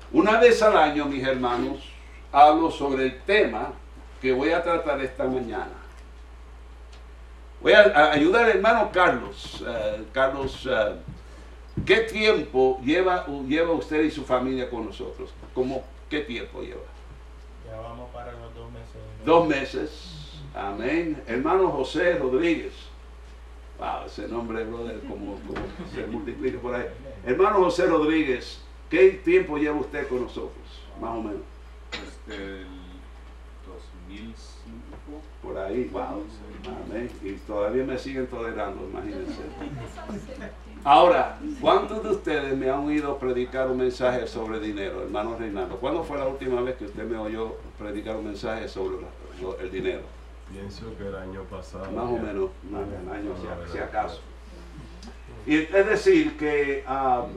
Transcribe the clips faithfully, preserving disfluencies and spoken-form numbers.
Una vez al año, mis hermanos, hablo sobre el tema que voy a tratar esta mañana. Voy a, a ayudar al hermano Carlos. Uh, Carlos, uh, ¿qué tiempo lleva, lleva usted y su familia con nosotros? ¿Cómo, ¿Qué tiempo lleva? Ya vamos para los dos meses. Dos meses. Amén. Hermano José Rodríguez. Wow, ese nombre, brother, como, como se multiplica por ahí. Hermano José Rodríguez, ¿qué tiempo lleva usted con nosotros? Más o menos. Desde el dos mil cinco. Por ahí, wow. Amén. Y todavía me siguen tolerando, imagínense. Ahora, ¿cuántos de ustedes me han oído predicar un mensaje sobre dinero, hermano Reinaldo? ¿Cuándo fue la última vez que usted me oyó predicar un mensaje sobre el dinero? Pienso que el año pasado. Más o menos, más un año, si, si acaso. Y es decir, que um,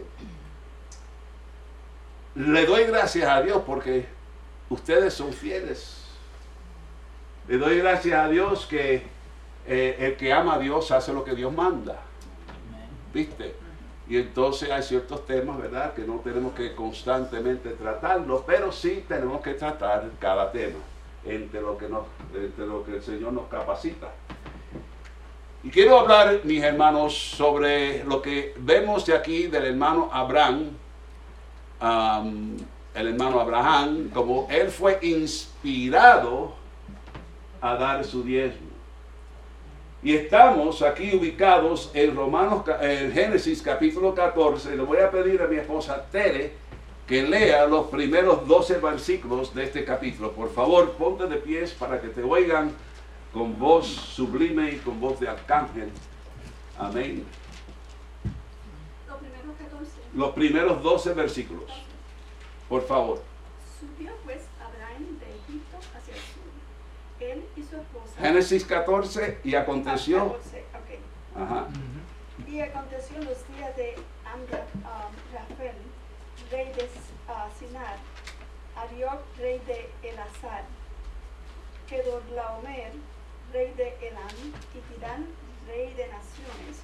le doy gracias a Dios porque ustedes son fieles. Le doy gracias a Dios que eh, el que ama a Dios hace lo que Dios manda. ¿Viste? Y entonces hay ciertos temas, ¿verdad?, que no tenemos que constantemente tratarlos, pero sí tenemos que tratar cada tema entre lo que, nos, entre lo que el Señor nos capacita. Y quiero hablar, mis hermanos, sobre lo que vemos de aquí del hermano Abraham, um, el hermano Abraham, como él fue inspirado a dar su diezmo. Y estamos aquí ubicados en Romanos, en Génesis capítulo catorce. Le voy a pedir a mi esposa Tere que lea los primeros doce versículos de este capítulo. Por favor, ponte de pies para que te oigan con voz sublime y con voz de arcángel. Amén. Los primeros catorce. Los primeros doce versículos. Por favor. Subió pues Abraham de Egipto hacia el sur, él y su esposa. Génesis catorce, y aconteció. Ah, catorce, okay. Ajá. Y aconteció en los días de Amra, um, Rafael, rey de uh, Sinar, Arioc, rey de Elazar, Kedorlaomer, rey de Elam, y Tirán, rey de naciones.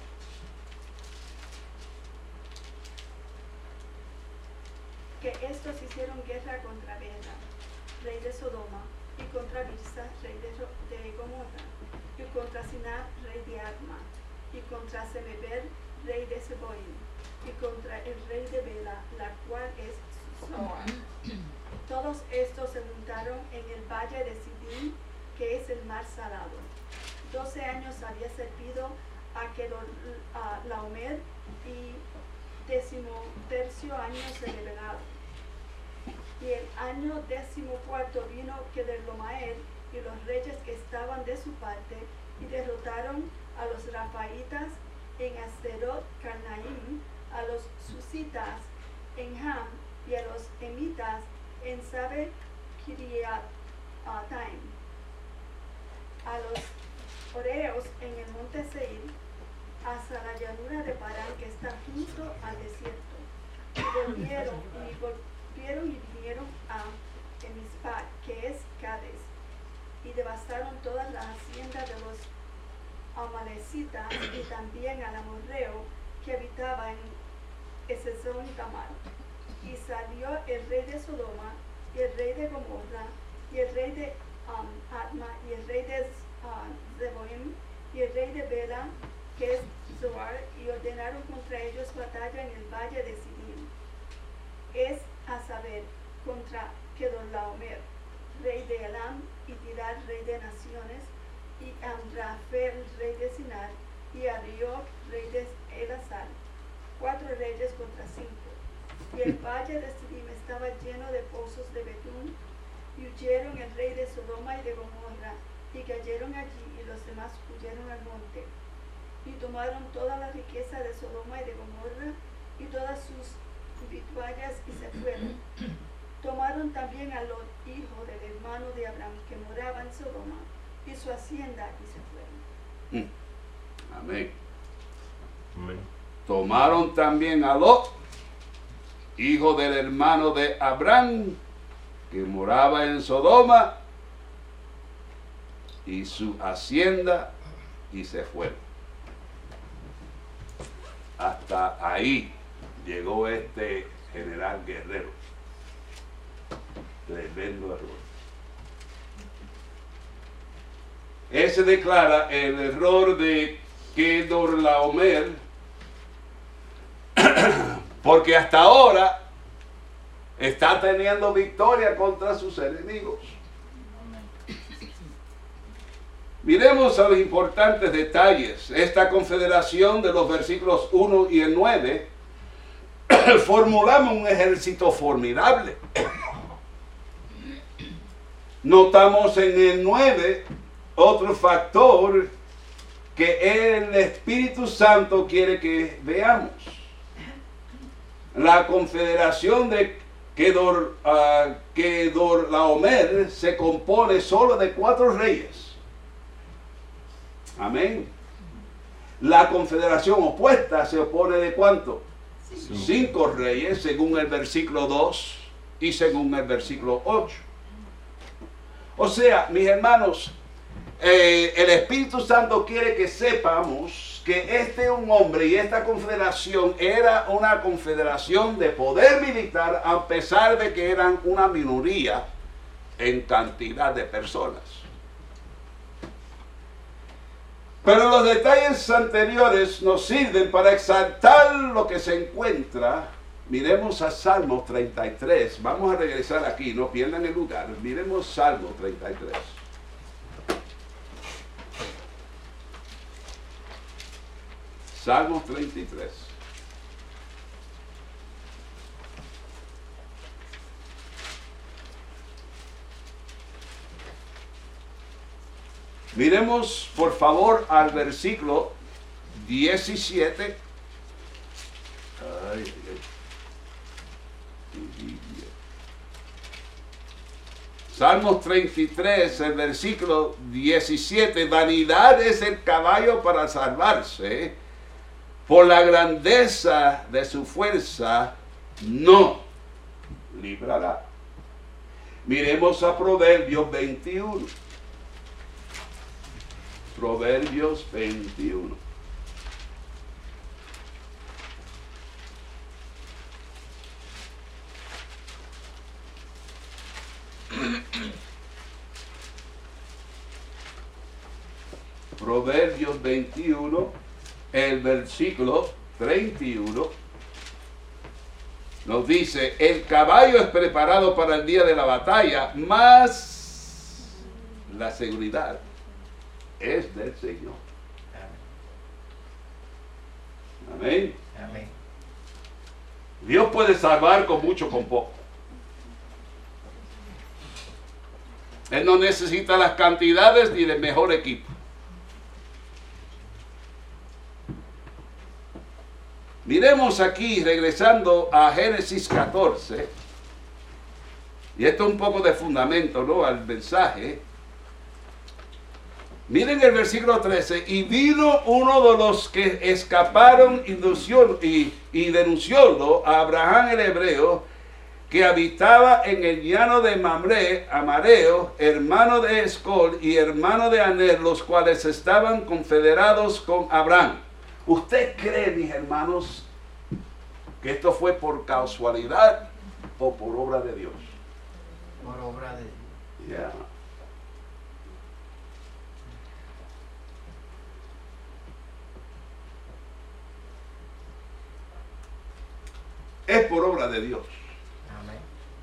Que estos hicieron guerra contra Bela, rey de Sodoma, y contra Birsa, rey de, de Gomorra, y contra Sinar, rey de Adma, y contra Semeber, rey de Seboim, y contra el rey de Bela, la cual es Zoar. Todos estos se juntaron en el valle de Sidim, que es el mar salado. Doce años había servido a Kedorlaomer y decimotercio año celebrado. Y el año decimocuarto vino Kedorlaomer y los reyes que estaban de su parte y derrotaron a los Rafaitas en Asterot Carnaim, a los Susitas en Ham y a los Emitas en Sabe Kiriataim, a los Oreos en el monte Seir, hasta la llanura de Parán que está junto al desierto. Y volvieron y volvieron y vinieron a Emispa, que es Cades, y devastaron todas las haciendas de los amalecitas y también al amorreo que habitaba en Esezón Tamar. Y salió el rey de Sodoma y el rey de Gomorra y el rey de um, Adma y el rey de uh, Zeboim y el rey de Bela, que es Zoar, y ordenaron contra ellos batalla en el valle de Sidim. Es a saber, contra Kedorlaomer, rey de Elam, y Tirán, rey de naciones, y Amrafel, rey de Sinar, y Arioc, rey de Elazar, cuatro reyes contra cinco. Y el valle de Sidim estaba lleno de pozos de betún, y huyeron el rey de Sodoma y de Gomorra, y cayeron allí, y los demás huyeron al monte. Y tomaron toda la riqueza de Sodoma y de Gomorra, y todas sus vituallas, y se fueron. Tomaron también a Lot, hijo del hermano de Abraham, que moraba en Sodoma, y su hacienda, y se fueron. Mm. Amén. Amén. Tomaron también a Lot, hijo del hermano de Abraham, que moraba en Sodoma, y su hacienda, y se fueron. Hasta ahí llegó este general guerrero. Tremendo error. Ese declara el error de Kedorlaomer, porque hasta ahora está teniendo victoria contra sus enemigos. Miremos a los importantes detalles. Esta confederación de los versículos uno y el nueve formulamos un ejército formidable. Notamos en el nueve otro factor que el Espíritu Santo quiere que veamos. La confederación de Kedor, uh, Kedorlaomer se compone solo de cuatro reyes. Amén. La confederación opuesta se opone de ¿cuánto? Cinco, Cinco reyes, según el versículo dos y según el versículo ocho. O sea, mis hermanos, eh, el Espíritu Santo quiere que sepamos que este un hombre y esta confederación era una confederación de poder militar, a pesar de que eran una minoría en cantidad de personas. Pero los detalles anteriores nos sirven para exaltar lo que se encuentra. Miremos a Salmos treinta y tres. Vamos a regresar aquí, no pierdan el lugar. Miremos Salmos treinta y tres. Salmos treinta y tres. Miremos por favor al versículo diecisiete. Ay, ay, ay. Salmos treinta y tres, el versículo diecisiete. Vanidad es el caballo para salvarse, por la grandeza de su fuerza no librará. Miremos a Proverbios veintiuno. Proverbios veintiuno. Proverbios veintiuno, el versículo treinta y uno, nos dice: el caballo es preparado para el día de la batalla, mas la seguridad es del Señor. Amén. Amén. Dios puede salvar con mucho, con poco. Él no necesita las cantidades ni el mejor equipo. Miremos aquí, regresando a Génesis catorce, y esto es un poco de fundamento, ¿no?, al mensaje. Miren el versículo trece. Y vino uno de los que escaparon y, y, y denunciólo a Abraham el hebreo, que habitaba en el llano de Mamre, Amareo, hermano de Escol y hermano de Aner, los cuales estaban confederados con Abraham. ¿Usted cree, mis hermanos, que esto fue por casualidad o por obra de Dios? Por obra de Dios. Yeah. Es por obra de Dios. Amén.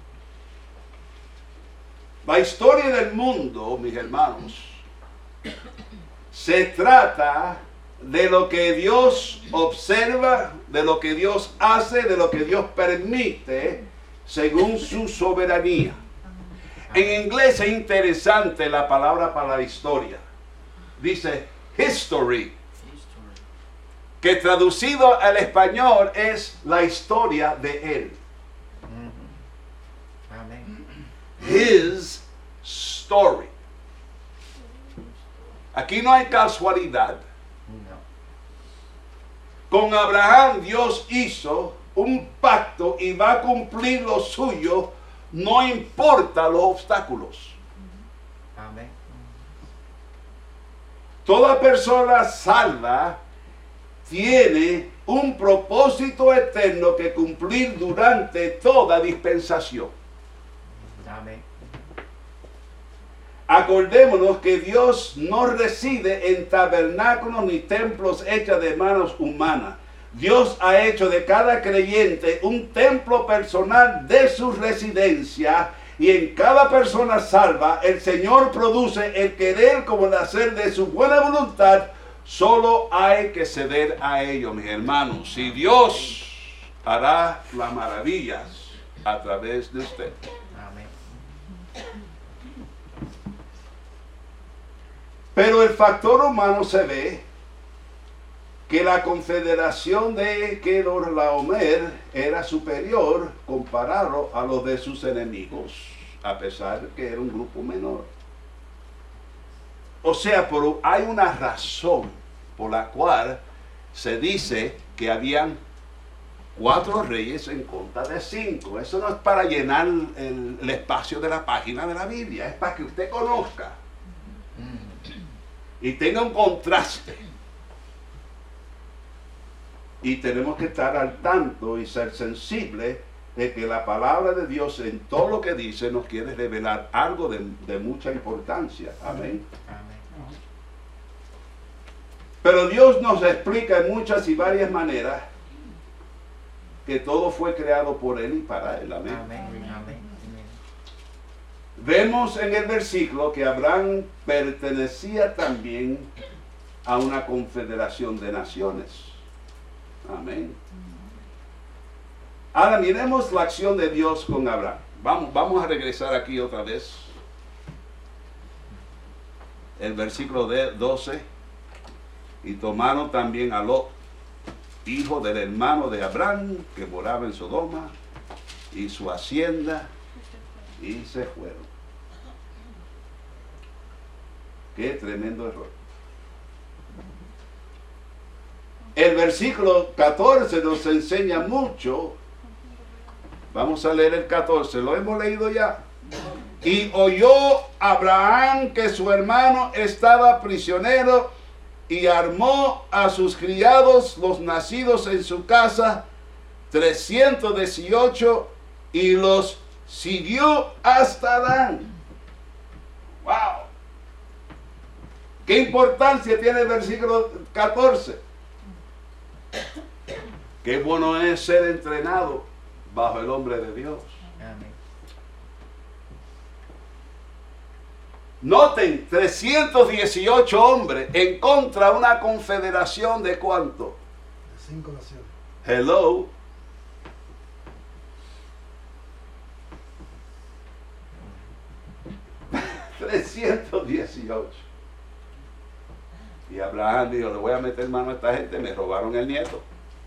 La historia del mundo, mis hermanos, se trata de lo que Dios observa, de lo que Dios hace, de lo que Dios permite, según su soberanía. En inglés es interesante la palabra para la historia. Dice history, que traducido al español es la historia de Él. Amén. His story. Aquí no hay casualidad. No. Con Abraham Dios hizo un pacto y va a cumplir lo suyo, no importa los obstáculos. Amén. Toda persona salva tiene un propósito eterno que cumplir durante toda dispensación. Amén. Acordémonos que Dios no reside en tabernáculos ni templos hechos de manos humanas. Dios ha hecho de cada creyente un templo personal de su residencia, y en cada persona salva el Señor produce el querer como el hacer de su buena voluntad. Solo hay que ceder a ello, mis hermanos. Si Dios hará las maravillas a través de usted. Amén. Pero el factor humano se ve que la confederación de Kedorlaomer era superior comparado a los de sus enemigos, a pesar de que era un grupo menor. O sea, pero hay una razón por la cual se dice que habían cuatro reyes en contra de cinco. Eso no es para llenar el, el espacio de la página de la Biblia, es para que usted conozca y tenga un contraste. Y tenemos que estar al tanto y ser sensibles de que la palabra de Dios en todo lo que dice nos quiere revelar algo de, de mucha importancia. Amén. Amén. Pero Dios nos explica en muchas y varias maneras que todo fue creado por Él y para Él. Amén. Amén. Amén. Vemos en el versículo que Abraham pertenecía también a una confederación de naciones. Amén. Ahora miremos la acción de Dios con Abraham. Vamos, vamos a regresar aquí otra vez. El versículo de doce. Y tomaron también a Lot, hijo del hermano de Abraham, que moraba en Sodoma, y su hacienda, y se fueron. Qué tremendo error. El versículo catorce nos enseña mucho. Vamos a leer el catorce, lo hemos leído ya. Y oyó Abraham que su hermano estaba prisionero, y armó a sus criados, los nacidos en su casa, trescientos dieciocho, y los siguió hasta Dan. ¡Wow! ¿Qué importancia tiene el versículo catorce? Qué bueno es ser entrenado bajo el hombre de Dios. Amén. Noten, trescientos dieciocho hombres en contra de una confederación de ¿cuánto? De cinco naciones. Hello. trescientos dieciocho. Y Abraham dijo, le voy a meter mano a esta gente, me robaron el nieto.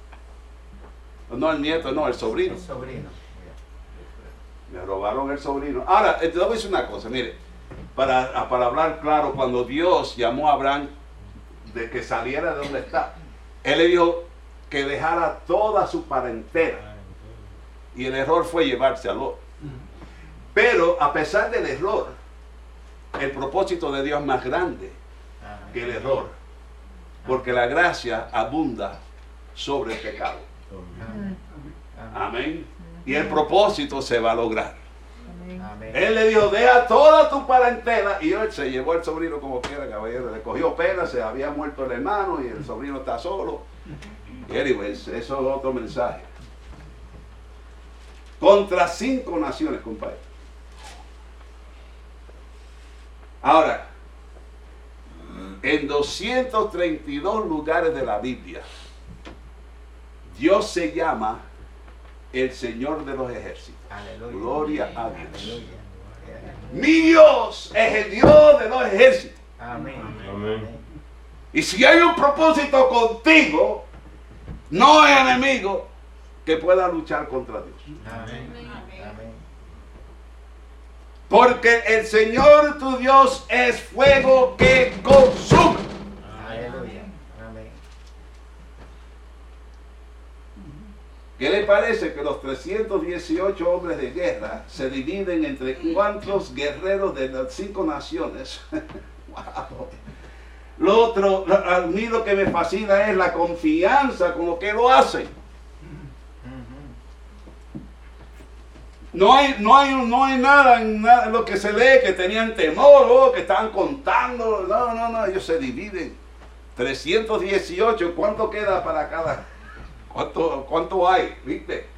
No el nieto, no, el sobrino. El sobrino. Me robaron el sobrino. Ahora, te voy a decir una cosa, mire, para, para hablar claro, cuando Dios llamó a Abraham de que saliera de donde está, Él le dijo que dejara toda su parentela. Y el error fue llevarse a Lot. Pero a pesar del error, el propósito de Dios es más grande Amén. que el error. Porque la gracia abunda sobre el pecado. Amén. Amén. Y el propósito se va a lograr. Amén. Él le dijo, deja toda tu parentela. Y él se llevó al sobrino como quiera, caballero. Le cogió pena, se había muerto el hermano y el sobrino está solo. Y anyways, eso es otro mensaje. Contra cinco naciones, compadre. Ahora, en doscientos treinta y dos lugares de la Biblia, Dios se llama el Señor de los ejércitos. Aleluya. Gloria a Dios. Aleluya. Mi Dios es el Dios de los ejércitos. Amén. Amén. Y si hay un propósito contigo, no hay enemigo que pueda luchar contra Dios. Amén. Amén. Porque el Señor tu Dios es fuego que consume. Aleluya. Amén. ¿Qué le parece que los trescientos dieciocho hombres de guerra se dividen entre cuántos guerreros de las cinco naciones? ¡Wow! Lo otro, a mí lo que me fascina es la confianza con lo que lo hacen. No hay, no hay, no hay nada en nada, en lo que se lee que tenían temor, oh, que estaban contando. No, no, no, ellos se dividen. trescientos dieciocho, ¿cuánto queda para cada? ¿Cuánto, cuánto hay? ¿Viste?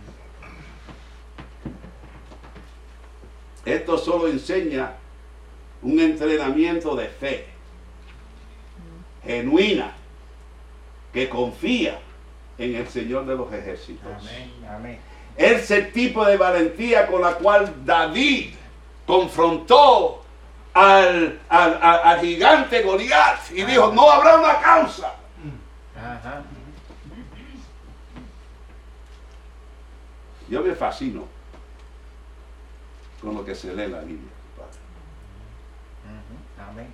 Esto solo enseña un entrenamiento de fe genuina que confía en el Señor de los ejércitos. Amén. Amén. Es el tipo de valentía con la cual David confrontó al, al, al, al gigante Goliat y dijo, no habrá una causa. Ajá. Yo me fascino con lo que se lee en la Biblia, Padre. Ujú. Amén.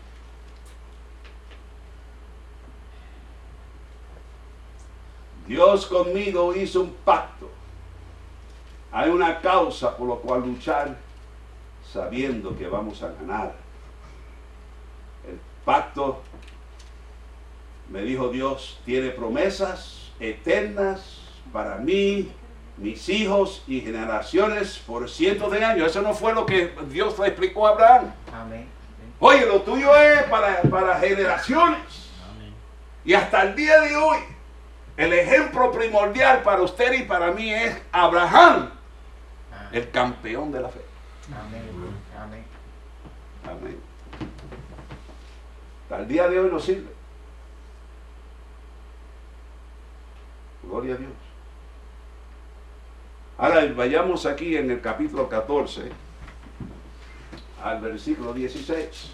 Dios conmigo hizo un pacto. Hay una causa por la cual luchar sabiendo que vamos a ganar. El pacto, me dijo Dios, tiene promesas eternas para mí, mis hijos y generaciones por cientos de años. Eso no fue lo que Dios le explicó a Abraham. Amén. Oye, lo tuyo es para, para generaciones. Y hasta el día de hoy, el ejemplo primordial para usted y para mí es Abraham, el campeón de la fe. Amén. Amén. Amén. Hasta el día de hoy nos sirve. Gloria a Dios. Ahora vayamos aquí en el capítulo catorce al versículo dieciséis.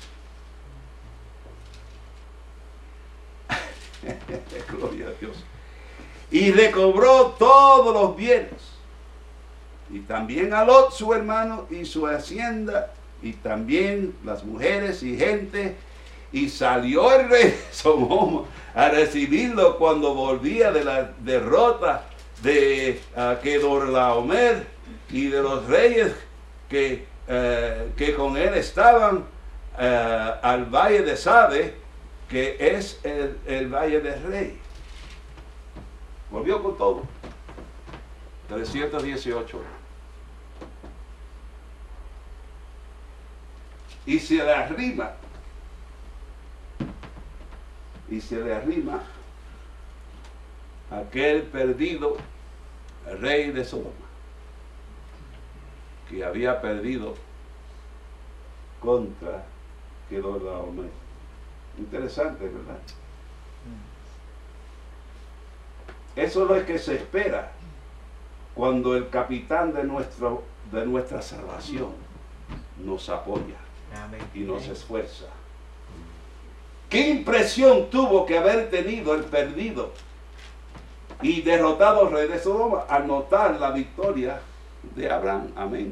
Gloria a Dios. Y recobró todos los bienes, y también a Lot su hermano y su hacienda, y también las mujeres y gente, y salió el rey de Sodoma a recibirlo cuando volvía de la derrota de uh, Kedorlaomer y de los reyes que, uh, que con él estaban uh, al valle de Sade, que es el, el valle del rey. Volvió con todo. trescientos dieciocho. Y se le arrima. Y se le arrima aquel perdido rey de Sodoma, que había perdido contra Kedorlaomer. Interesante, ¿verdad? Eso es lo que se espera cuando el capitán de, nuestro, de nuestra salvación nos apoya Amén. y nos esfuerza. ¿Qué impresión tuvo que haber tenido el perdido y derrotado rey de Sodoma al notar la victoria de Abraham? Amén.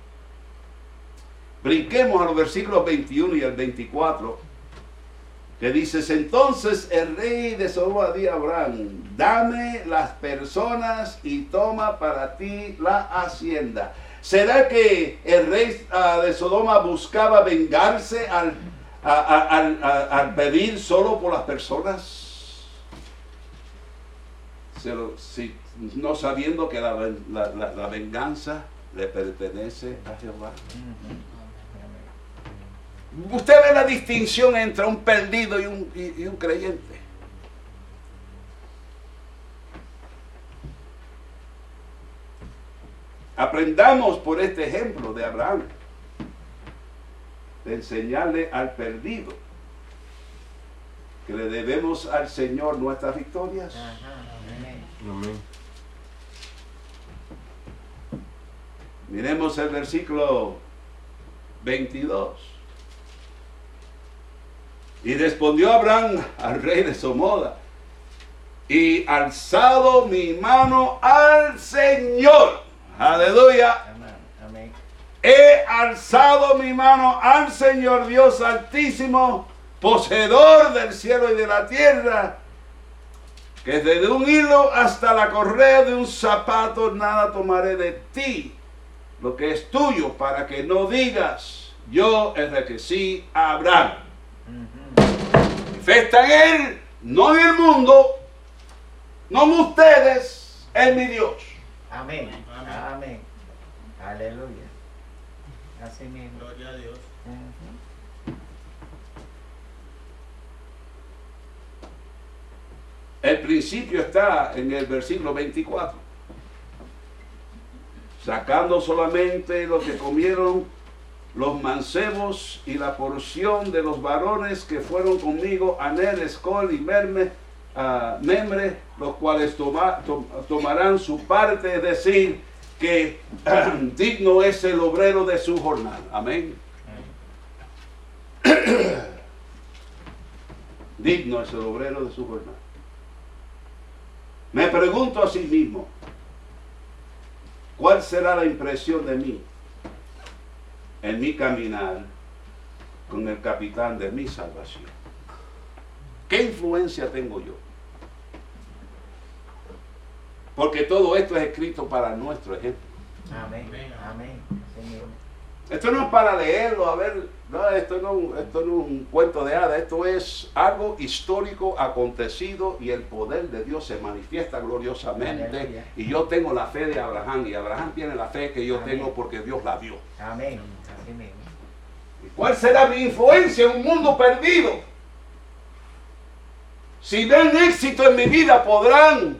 Brinquemos a los versículos veintiuno y el veinticuatro, que dices, entonces el rey de Sodoma dijo a Abraham, dame las personas y toma para ti la hacienda. ¿Será que el rey uh, de Sodoma buscaba vengarse al, a, a, al, a, al pedir solo por las personas? Se lo, si, no sabiendo que la, la, la, la venganza le pertenece a Jehová. Usted ve la distinción entre un perdido y un, y, y un creyente. Aprendamos por este ejemplo de Abraham, de enseñarle al perdido que le debemos al Señor nuestras victorias. Ajá. Amén. Amén. Miremos el versículo veintidós. Y respondió Abraham al rey de Somoda, y alzado mi mano al Señor, aleluya, Amén. he alzado mi mano al Señor Dios Altísimo, poseedor del cielo y de la tierra, que desde un hilo hasta la correa de un zapato nada tomaré de ti, lo que es tuyo, para que no digas, yo enriquecí a Abraham. Fe está en él, no en el mundo, no en ustedes, es mi Dios. Amén. Amén. Aleluya. Así mismo. Gloria a Dios. Ujú. El principio está en el versículo veinticuatro. Sacando solamente lo que comieron los mancebos y la porción de los varones que fueron conmigo, Aner, Escol y Merme, uh, Memre, los cuales toma, to, tomarán su parte, es decir, que uh, digno es el obrero de su jornal. Amén. Digno es el obrero de su jornal. Me pregunto a sí mismo, ¿cuál será la impresión de mí en mi caminar con el capitán de mi salvación? ¿Qué influencia tengo yo? Porque todo esto es escrito para nuestro ejemplo. Amén. Amén. Así mismo. Esto no es para leerlo, a ver, no, esto, no, esto no es un cuento de hadas, esto es algo histórico acontecido y el poder de Dios se manifiesta gloriosamente. Aleluya. Y yo tengo la fe de Abraham y Abraham tiene la fe que yo Amén. tengo porque Dios la dio. Amén. Así mismo. ¿Y cuál será mi influencia en un mundo perdido? Si ven éxito en mi vida podrán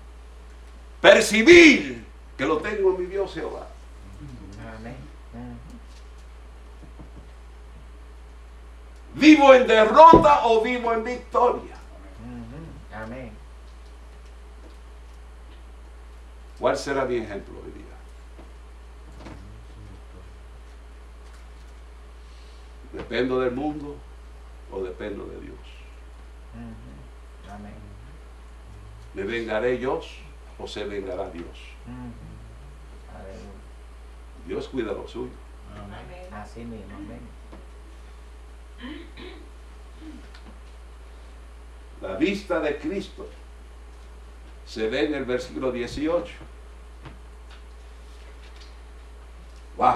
percibir que lo tengo en mi Dios Jehová. Amén. Ujú. ¿Vivo en derrota o vivo en victoria? Ujú. Amén. ¿Cuál será mi ejemplo hoy día? ¿Dependo del mundo o dependo de Dios? Ujú. Amén. ¿Me vengaré yo o se vengará Dios? Ujú. Aleluya. Dios cuida lo suyo. Amén. Así mismo. Amén. La vista de Cristo se ve en el versículo dieciocho. ¡Wow!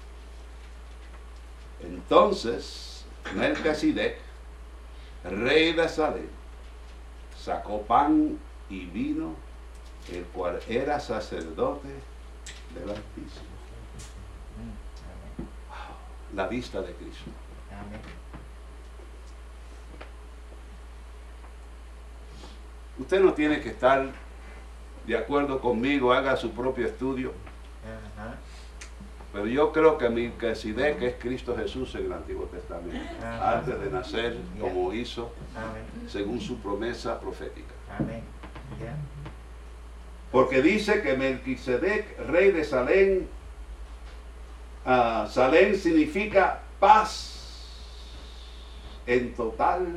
Entonces, Melquisedec, rey de Salem, sacó pan y vino, el cual era sacerdote del Altísimo. Mm. Amén. La vista de Cristo. Amén. Usted no tiene que estar de acuerdo conmigo, haga su propio estudio, Ajá. pero yo creo que Melquisedec es Cristo Jesús en el Antiguo Testamento, Ajá. antes de nacer, como hizo, Amén. según su promesa profética. Amén. Ya. Porque dice que Melquisedec, rey de Salem, uh, Salem significa paz en total,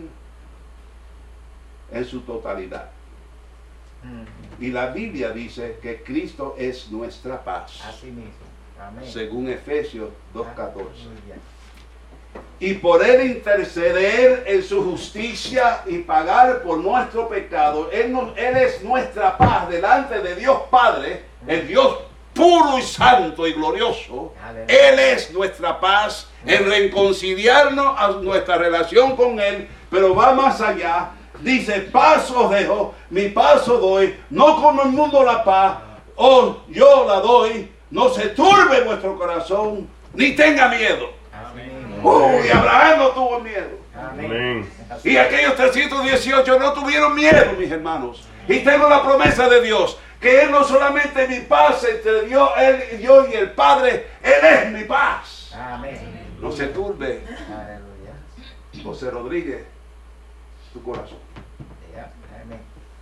en su totalidad. Ujú. Y la Biblia dice que Cristo es nuestra paz, Así mismo. Amén. según Efesios dos catorce. Aleluya. Y por Él interceder en su justicia y pagar por nuestro pecado, Él, nos, él es nuestra paz delante de Dios Padre, el Dios puro y santo y glorioso. Aleluya. Él es nuestra paz en reconciliarnos a nuestra relación con Él, pero va más allá. Dice, paz os dejo, mi paz os doy, no como el mundo la paz, os yo la doy, no se turbe vuestro corazón, ni tenga miedo. Así mismo. Uy, Abraham no tuvo miedo. Amén. Amén. Así- Y aquellos trescientos dieciocho no tuvieron miedo, mis hermanos. Y tengo la promesa de Dios, que Él no solamente es mi paz entre Dios, Él, yo y el Padre, Él es mi paz. Amén. No se turbe, Aleluya. José Rodríguez, tu corazón. Ya. Amén.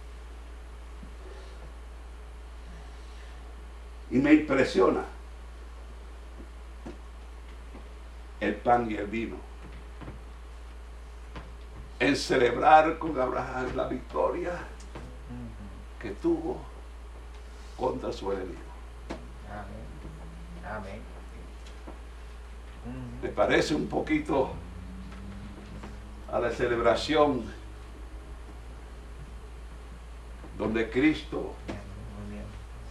Y me impresiona el pan y el vino en celebrar con Abraham la victoria Ujú. que tuvo contra su enemigo. Amén. Amén. Ujú. Me parece un poquito a la celebración donde Cristo Bien, muy bien.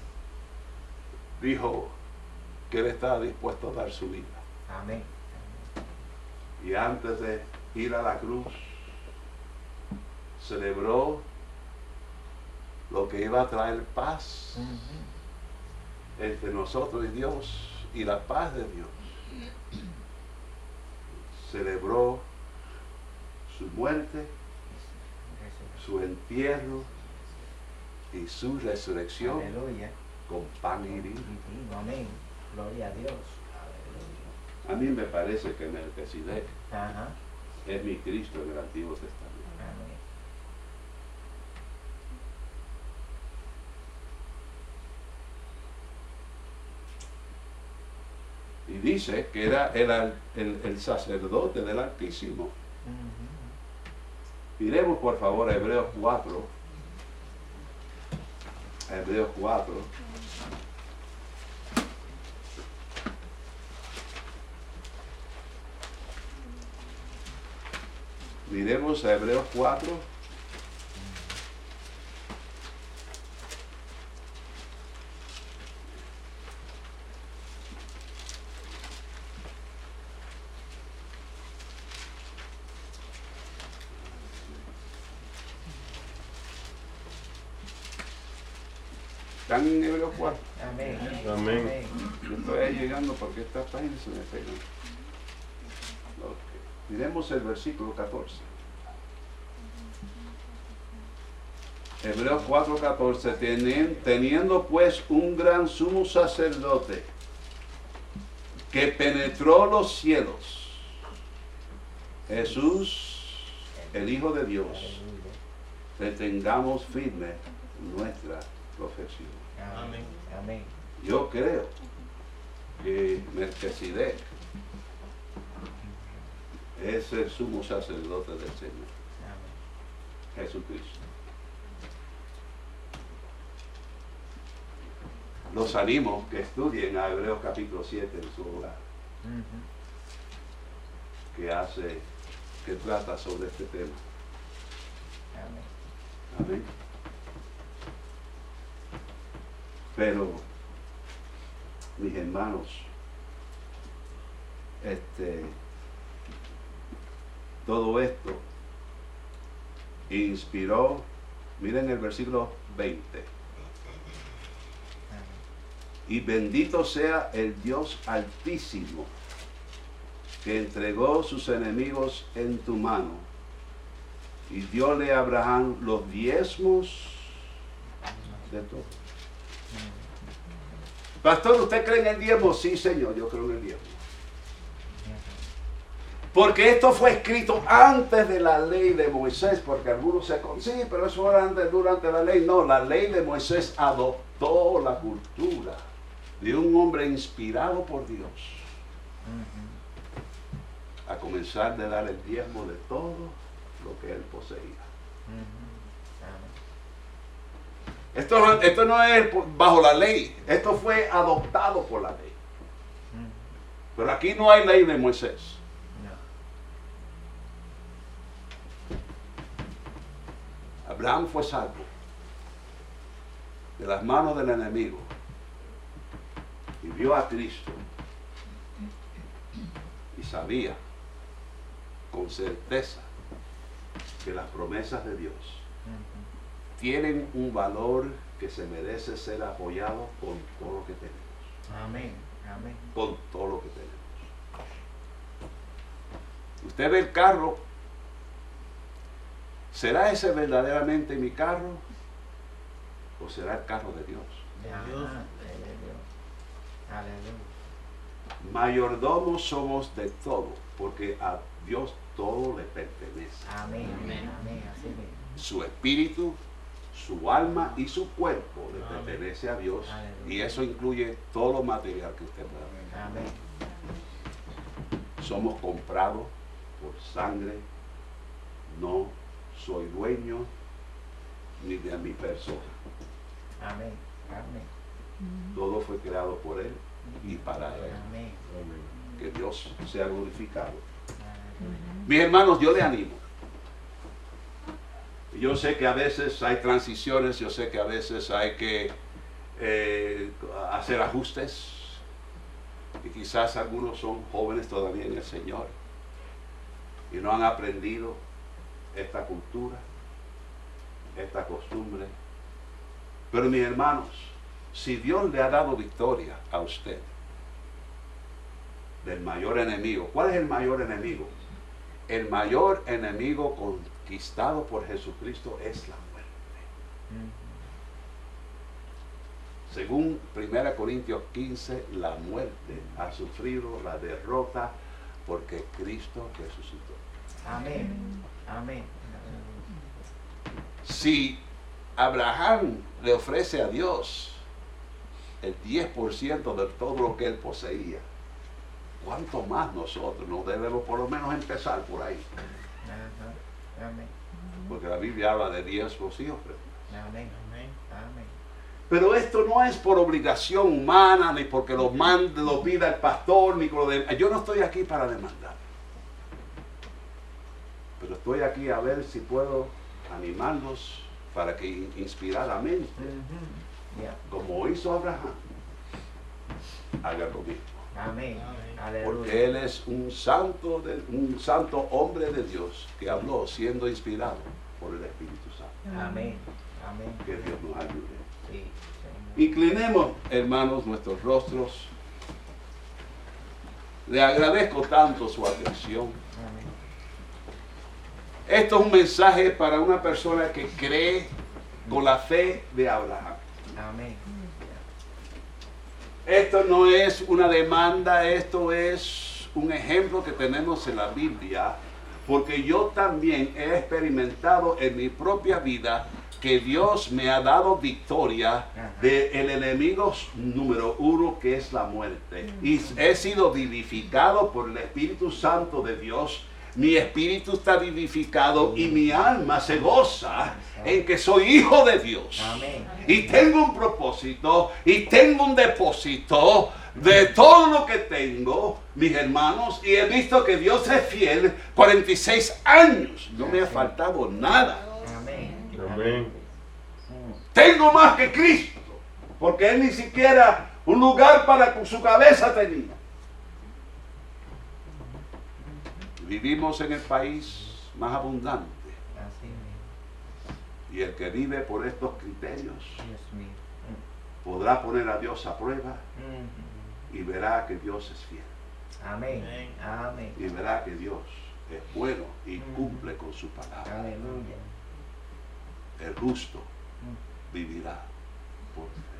dijo que Él estaba dispuesto a dar su vida. Amén. Y antes de ir a la cruz, celebró lo que iba a traer paz Ujú. entre nosotros y Dios y la paz de Dios celebró su muerte, su entierro y su resurrección Aleluya. con pan y Y vino. vino, amén. Gloria a Dios. Aleluya. A mí me parece que Melquisedec Ajá. es mi Cristo en el Antiguo Testamento. Amén. Y dice que era el, al- el- el sacerdote del Altísimo. Ujú. Miremos por favor a Hebreos cuatro. A Hebreos cuatro. Miremos a Hebreos cuatro. ¿Están en Hebreos cuatro? Amén. Amén. Yo estoy ahí llegando porque esta página se me pega. Ok. Miremos el versículo catorce. Hebreos cuatro catorce. Teni- Teniendo pues un gran sumo sacerdote que penetró los cielos, Jesús, el Hijo de Dios, Aleluya. retengamos firme nuestra profesión. Amén. Amén. Yo creo que Melquisedec es el sumo sacerdote del Señor, Amén. Jesucristo. Los animo que estudien a Hebreos capítulo siete en su hogar, Ujú. que hace, que trata sobre este tema. Amén. Amén. Pero, mis hermanos, este, todo esto inspiró, miren el versículo veinte, Amén. y bendito sea el Dios Altísimo, que entregó sus enemigos en tu mano, y dióle a Abraham los diezmos de todo. Pastor, ¿usted cree en el diezmo? Sí, Señor, yo creo en el diezmo. Porque esto fue escrito antes de la ley de Moisés, porque algunos se con- sí, pero eso era antes, durante la ley. No, la ley de Moisés adoptó la cultura de un hombre inspirado por Dios Ujú. a comenzar de dar el diezmo de todo lo que él poseía. Ujú. Amén. Esto, esto no es por- bajo la ley, esto fue adoptado por la ley. Ujú. Pero aquí no hay ley de Moisés. No. Abraham fue salvo de las manos del enemigo y vio a Cristo y sabía con certeza que las promesas de Dios Ujú. tienen un valor que se merece ser apoyado con todo lo que tenemos, Amén. Amén. con todo lo que tenemos. Usted ve el carro, ¿será ese verdaderamente mi carro o será el carro de Dios? Ajá. Aleluya. Aleluya. Mayordomos somos de todo, porque a Dios todo le pertenece. Amén. Amén. Amén. Así mismo. Su espíritu, su alma y su cuerpo le Amén. pertenece a Dios, Aleluya. y eso incluye todo lo material que usted pueda ver. Amén. Somos comprados por sangre, no soy dueño ni de mi persona. Amén. Amén. Todo fue creado por Él y para Él. Amén. Amén. Que Dios sea glorificado. Aleluya. Mis hermanos, yo le animo. Yo sé que a veces hay transiciones, yo sé que a veces hay que eh, hacer ajustes. Y quizás algunos son jóvenes todavía en el Señor y no han aprendido esta cultura, esta costumbre. Pero mis hermanos, si Dios le ha dado victoria a usted, del mayor enemigo. ¿Cuál es el mayor enemigo? El mayor enemigo conquistado por Jesucristo es la muerte. Según primera Corintios quince, la muerte ha sufrido la derrota porque Cristo resucitó. Amén. Amén. Si Abraham le ofrece a Dios el diez por ciento de todo lo que él poseía, ¿cuánto más nosotros no debemos por lo menos empezar por ahí? Ajá. Amén. Porque la Biblia habla de diezmos y ofrendas. Amén. Amén. Amén. Pero esto no es por obligación humana, ni porque lo mande, lo pida el pastor, ni con lo de... Yo no estoy aquí para demandar. Pero estoy aquí a ver si puedo animarlos para que inspiradamente, Ujú. Yeah. como hizo Abraham, haga lo mismo. Amén. Aleluya. Porque él es un santo, de, un santo hombre de Dios que habló siendo inspirado por el Espíritu Santo. Amén. Amén. Que Dios nos ayude. Sí, Señor. Inclinemos, hermanos, nuestros rostros. Le agradezco tanto su atención. Amén. Esto es un mensaje para una persona que cree con la fe de Abraham. Amén. Esto no es una demanda, esto es un ejemplo que tenemos en la Biblia, porque yo también he experimentado en mi propia vida que Dios me ha dado victoria del enemigo número uno, que es la muerte. Y he sido vivificado por el Espíritu Santo de Dios. Mi espíritu está vivificado y mi alma se goza en que soy hijo de Dios. Amén. Y tengo un propósito y tengo un depósito de todo lo que tengo, mis hermanos, y he visto que Dios es fiel cuarenta y seis años. No me ha faltado nada. Amén. Amén. Tengo más que Cristo, porque Él ni siquiera un lugar para su cabeza tenía. Vivimos en el país más abundante, Así mismo. y el que vive por estos criterios Dios mío. podrá poner a Dios a prueba Ujú. y verá que Dios es fiel, Amén. Amén. y verá que Dios es bueno y cumple con su palabra. Aleluya. El justo vivirá por fe.